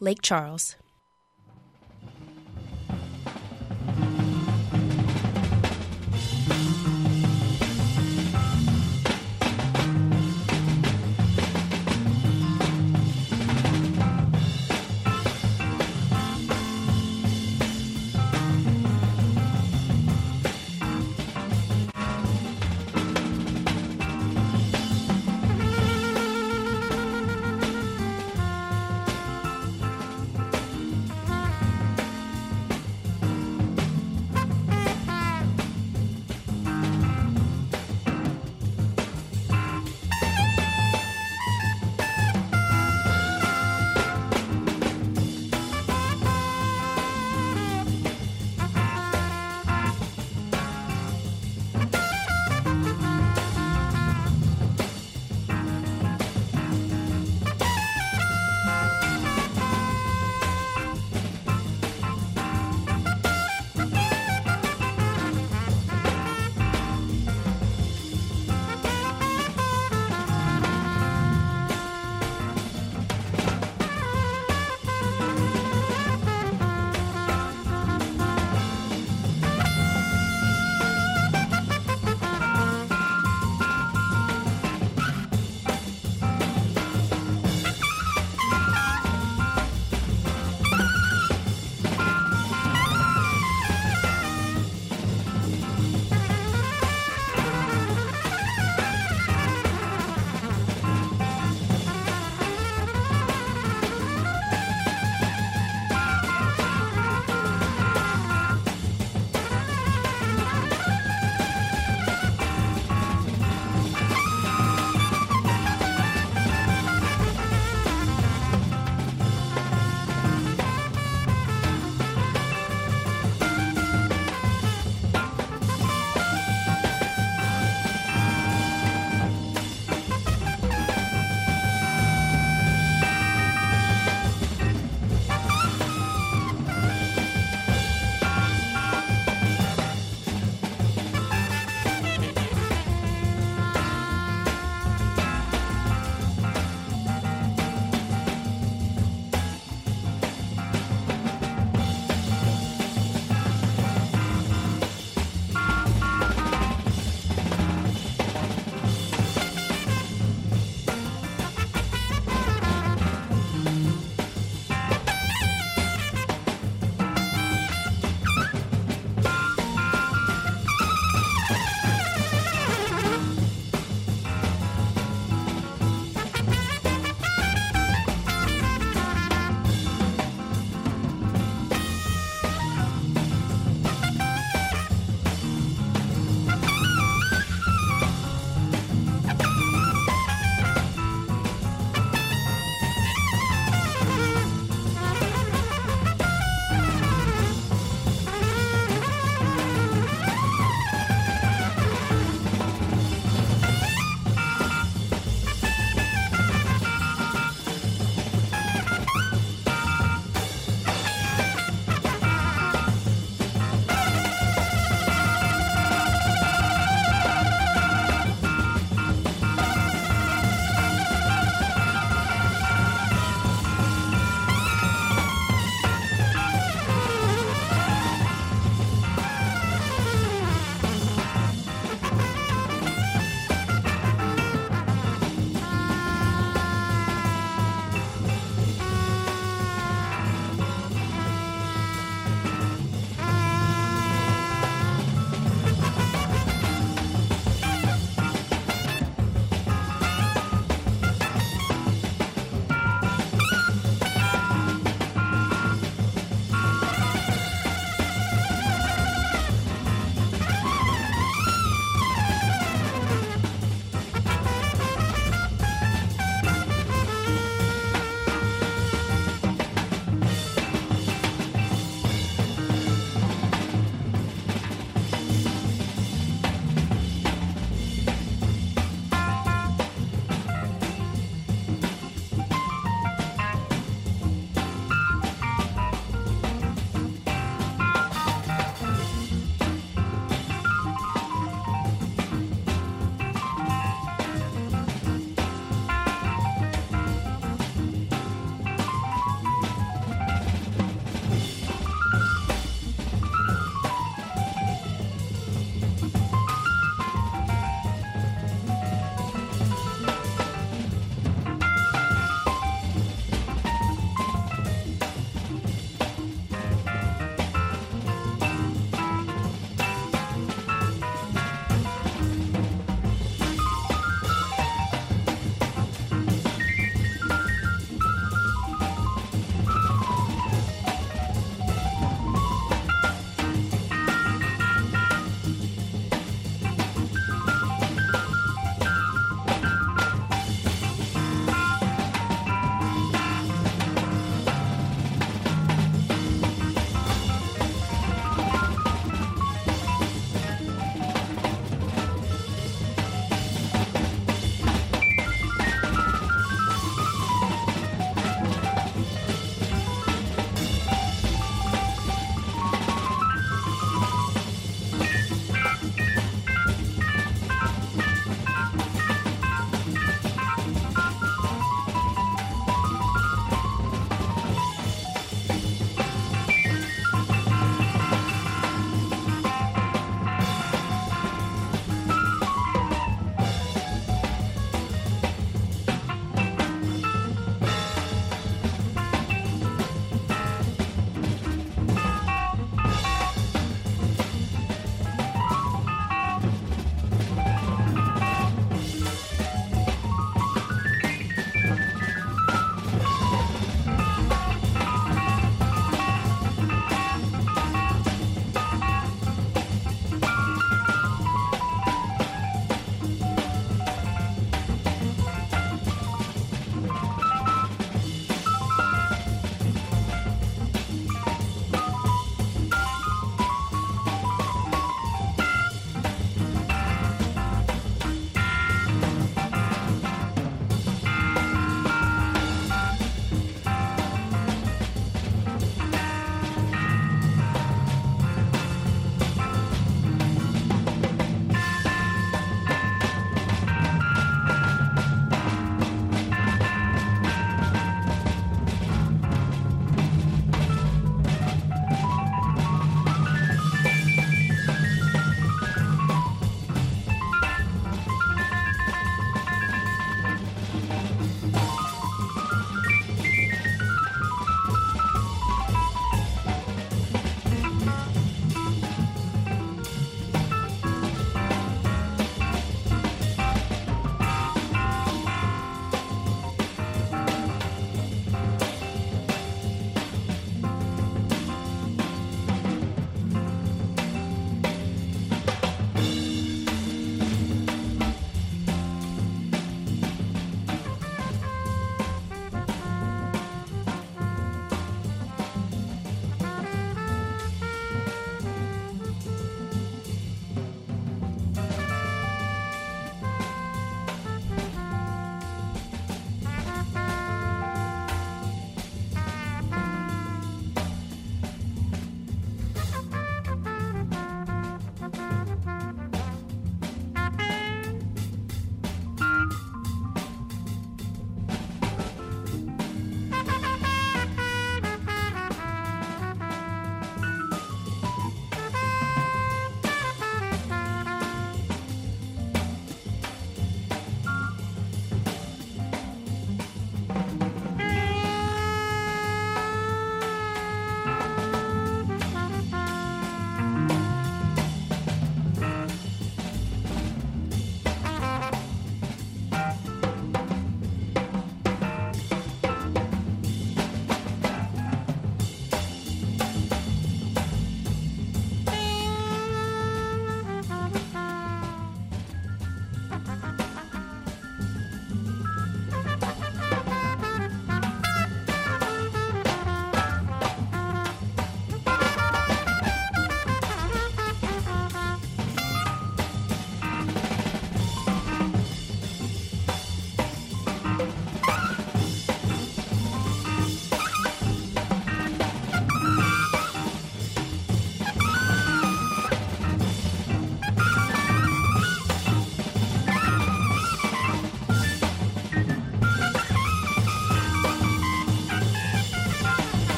Lake Charles.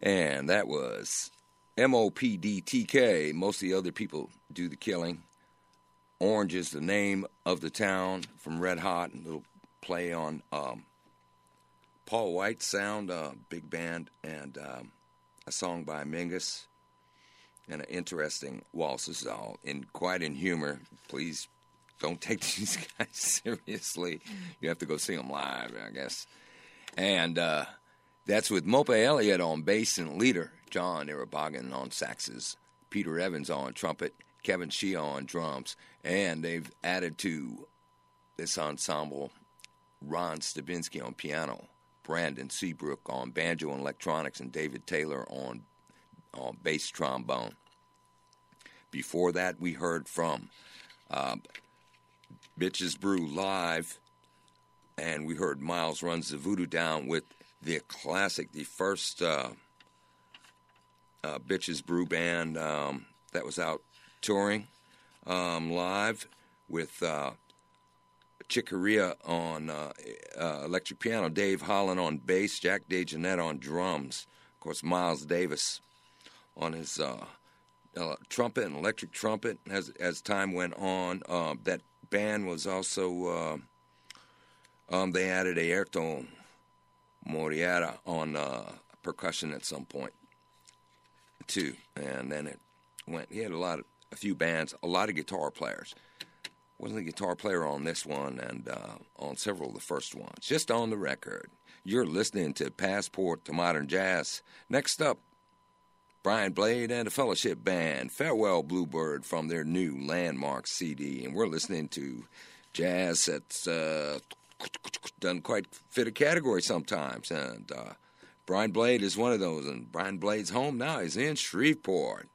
And that was MOPDTK. Most of the other people do the killing. Orange is the name of the town from Red Hot. A little play on Paul White Sound, big band, and a song by Mingus, and an interesting waltz. This is all quite in humor. Please don't take these guys seriously. You have to go see them live, I guess. And that's with Mope Elliott on bass and leader, John Irabagan on saxes, Peter Evans on trumpet, Kevin Shea on drums, and they've added to this ensemble Ron Stavinsky on piano, Brandon Seabrook on banjo and electronics, and David Taylor on bass trombone. Before that, we heard from Bitches Brew Live, and we heard Miles Runs the Voodoo Down with the classic, the first Bitches Brew band that was out touring live with Chick Corea on electric piano, Dave Holland on bass, Jack DeJohnette on drums, of course Miles Davis on his trumpet and electric trumpet. As time went on, that band was also they added Ayrton Moriera on percussion at some point too, and then it went. He had a few bands, a lot of guitar players. Wasn't a guitar player on this one and on several of the first ones. Just on the record, you're listening to Passport to Modern Jazz. Next up, Brian Blade and the Fellowship Band, Farewell Bluebird from their new Landmark CD. And we're listening to jazz that's doesn't quite fit a category sometimes. And Brian Blade is one of those. And Brian Blade's home now is in Shreveport.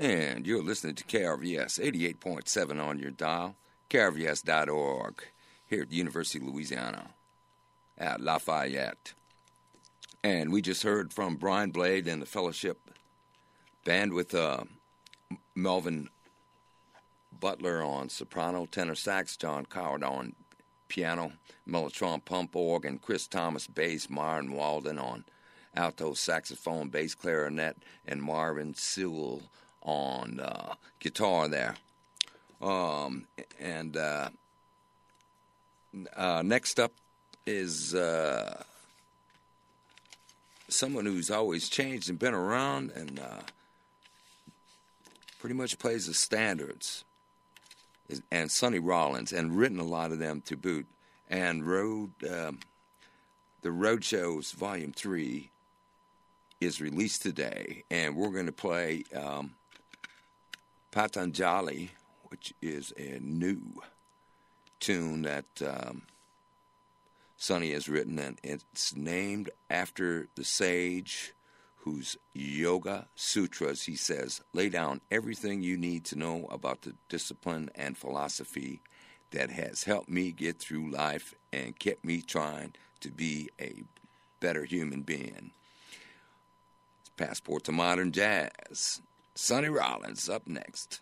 And you're listening to KRVS 88.7 on your dial, krvs.org, here at the University of Louisiana at Lafayette. And we just heard from Brian Blade and the Fellowship Band with Melvin Butler on soprano, tenor sax, John Coward on piano, mellotron, pump organ, Chris Thomas bass, Myron Walden on alto saxophone, bass clarinet, and Marvin Sewell on guitar there. Next up is someone who's always changed and been around and pretty much plays the standards, and Sonny Rollins, and written a lot of them to boot, and the Road Shows Volume 3 is released today, and we're going to play Patanjali, which is a new tune that Sonny has written, and it's named after the sage whose Yoga Sutras, he says, lay down everything you need to know about the discipline and philosophy that has helped me get through life and kept me trying to be a better human being. It's Passport to Modern Jazz. Sonny Rollins up next.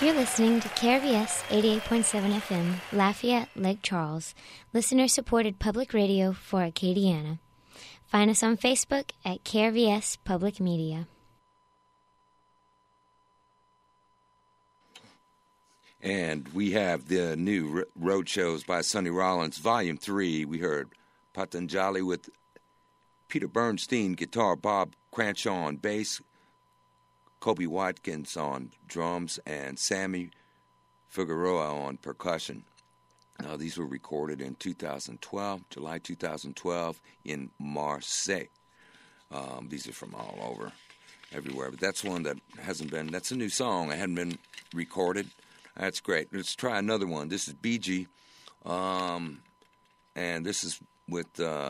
You're listening to KRVS 88.7 FM, Lafayette, Lake Charles, listener-supported public radio for Acadiana. Find us on Facebook at KRVS Public Media. And we have the new road shows by Sonny Rollins, Volume 3. We heard Patanjali with Peter Bernstein, guitar, Bob Cranshaw on bass, Kobe Watkins on drums, and Sammy Figueroa on percussion. Now, these were recorded in 2012, July 2012, in Marseille. These are from all over, everywhere. But that's one that hasn't been, that's a new song. It hadn't been recorded. That's great. Let's try another one. This is BG, and this is with,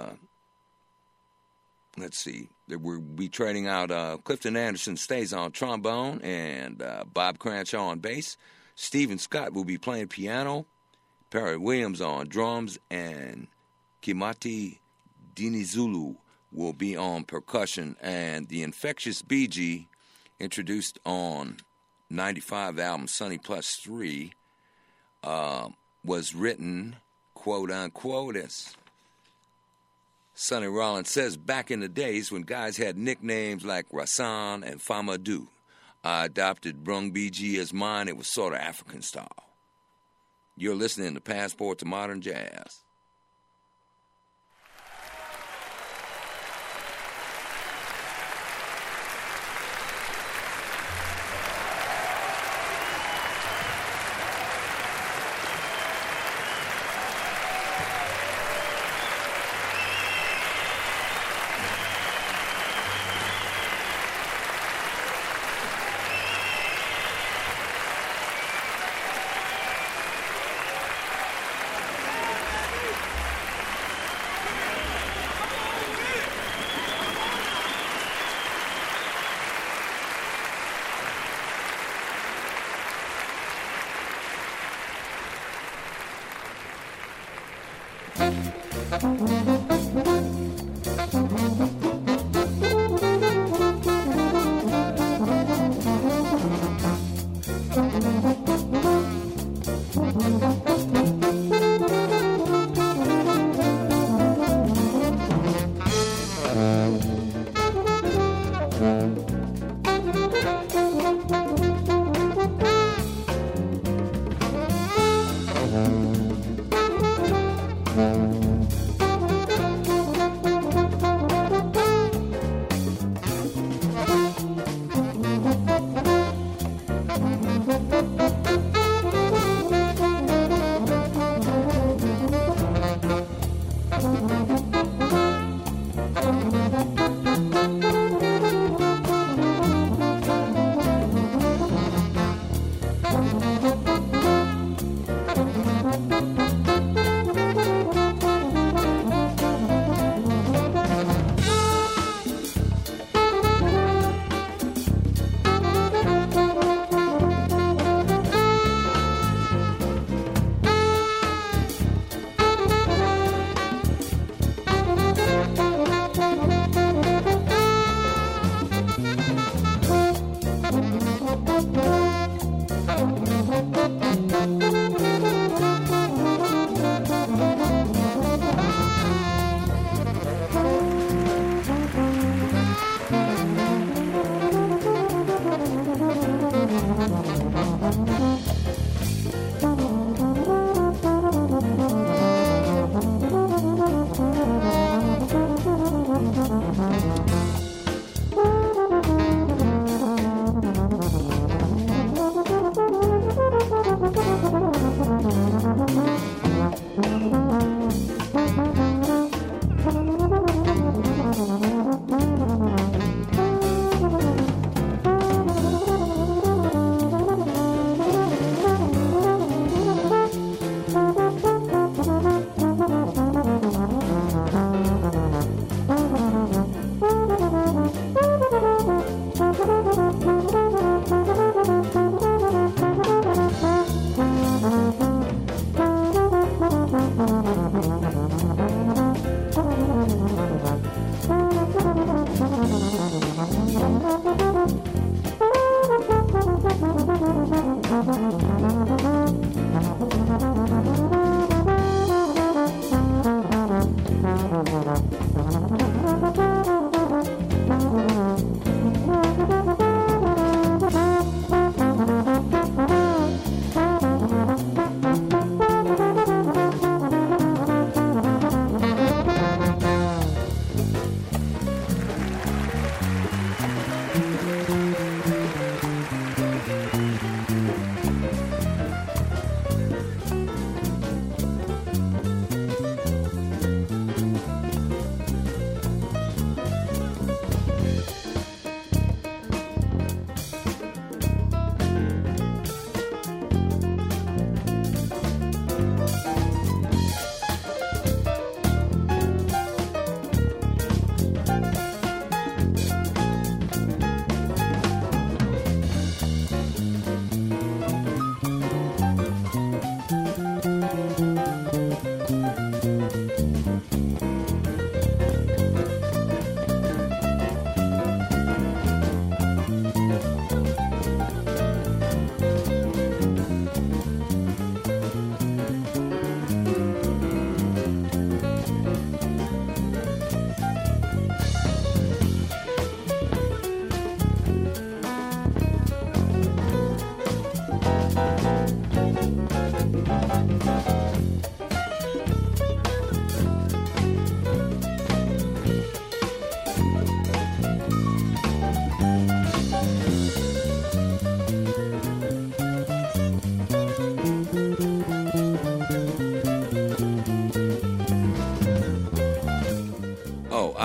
let's see, we'll be trading out Clifton Anderson stays on trombone and Bob Cranshaw on bass. Stephen Scott will be playing piano, Perry Williams on drums, and Kimati Dinizulu will be on percussion. And the Infectious BG, introduced on 95 album Sonny Plus 3, was written, quote unquote, as Sonny Rollins says, back in the days when guys had nicknames like Rasan and Famadou, I adopted Brung BG as mine. It was sort of African style. You're listening to Passport to Modern Jazz.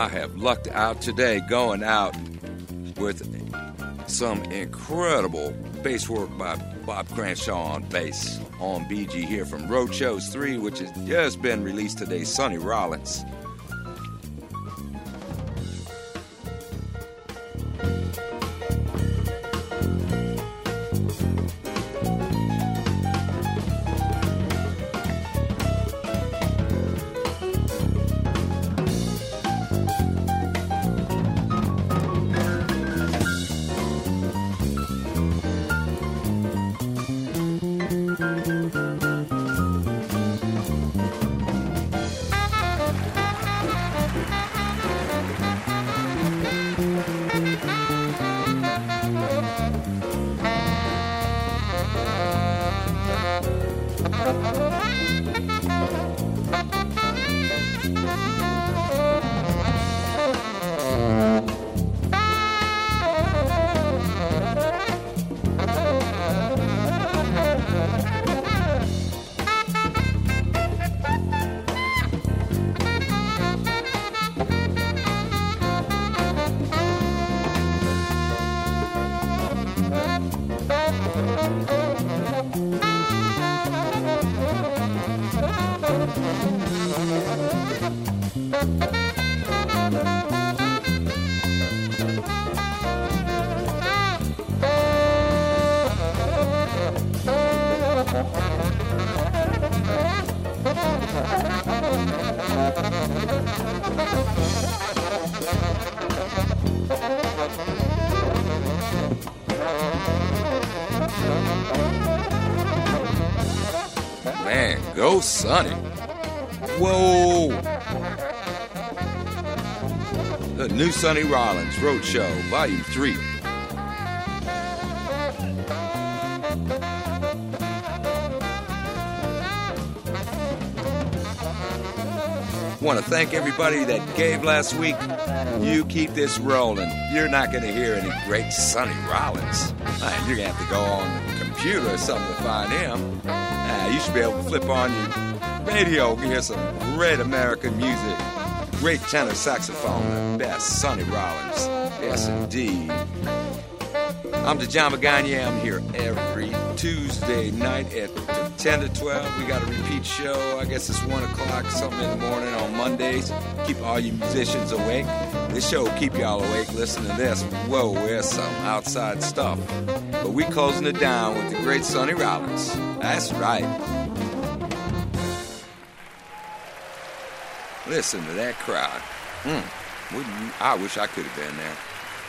I have lucked out today going out with some incredible bass work by Bob Cranshaw on bass on BG here from Roadshows 3, which has just been released today, Sonny Rollins. Man, go Sonny. Whoa. The new Sonny Rollins Roadshow, Volume 3. Want to thank everybody that gave last week. You keep this rolling. You're not going to hear any great Sonny Rollins. You're going to have to go on the computer or something to find him. You should be able to flip on your radio and hear some great American music. Great tenor saxophone, the best, Sonny Rollins. Yes, indeed. I'm DeJon Gagne. I'm here every Tuesday night at 10 to 12. We got a repeat show. I guess it's 1 o'clock, something in the morning on Mondays. Keep all you musicians awake. This show will keep y'all awake. Listen to this. Whoa, there's some outside stuff. But we closing it down with the great Sonny Rollins. That's right. Listen to that crowd. I wish I could have been there.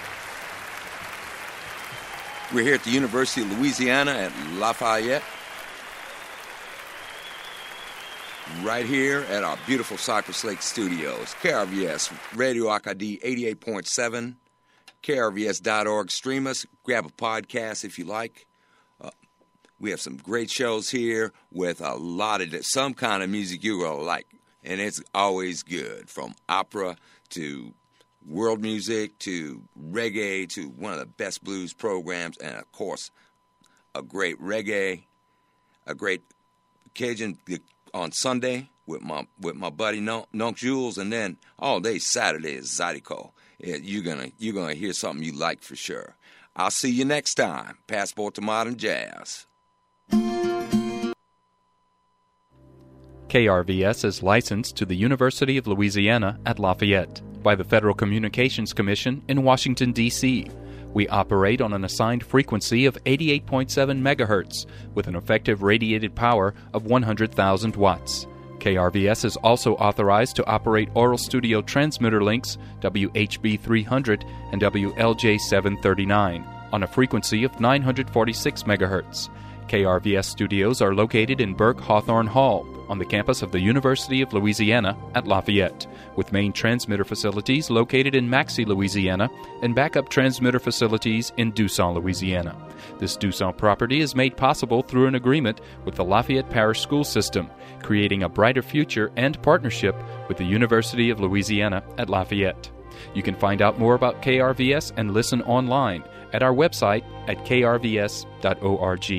We're here at the University of Louisiana at Lafayette. Right here at our beautiful Cypress Lake Studios. KRVS, Radio Acadie 88.7, KRVS.org. Stream us, grab a podcast if you like. We have some great shows here with a lot of some kind of music you will like. And it's always good, from opera to world music to reggae to one of the best blues programs, and of course a great reggae, a great Cajun on Sunday with my buddy Nunk Jules, and then all day Saturday is Zydeco. You're gonna hear something you like for sure. I'll see you next time. Passport to Modern Jazz. KRVS is licensed to the University of Louisiana at Lafayette by the Federal Communications Commission in Washington, D.C. We operate on an assigned frequency of 88.7 megahertz with an effective radiated power of 100,000 watts. KRVS is also authorized to operate Oral Studio transmitter links WHB 300 and WLJ 739 on a frequency of 946 megahertz. KRVS studios are located in Burke Hawthorne Hall on the campus of the University of Louisiana at Lafayette, with main transmitter facilities located in Maxey, Louisiana, and backup transmitter facilities in Dusson, Louisiana. This Dusson property is made possible through an agreement with the Lafayette Parish School System, creating a brighter future and partnership with the University of Louisiana at Lafayette. You can find out more about KRVS and listen online at our website at krvs.org.